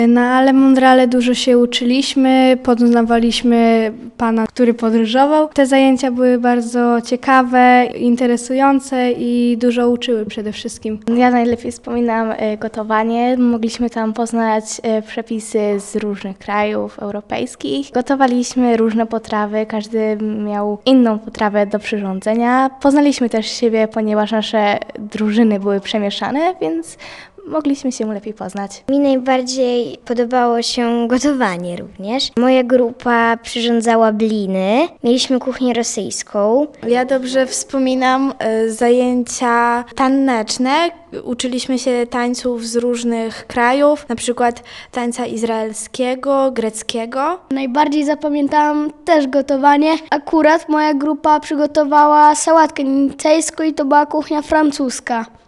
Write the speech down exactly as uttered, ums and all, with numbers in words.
Na Ale Mondrale dużo się uczyliśmy, poznawaliśmy pana, który podróżował. Te zajęcia były bardzo ciekawe, interesujące i dużo uczyły przede wszystkim. Ja najlepiej wspominam e, gotowanie. Mogliśmy tam poznać e, przepisy z różnych krajów europejskich. Gotowaliśmy różne potrawy, każdy miał inną potrawę do przyrządzenia. Poznaliśmy też siebie, ponieważ nasze drużyny były przemieszane, więc mogliśmy się lepiej poznać. Mi najbardziej podobało się gotowanie również. Moja grupa przyrządzała bliny. Mieliśmy kuchnię rosyjską. Ja dobrze wspominam y, zajęcia taneczne. Uczyliśmy się tańców z różnych krajów, na przykład tańca izraelskiego, greckiego. Najbardziej zapamiętałam też gotowanie. Akurat moja grupa przygotowała sałatkę nicejską i to była kuchnia francuska.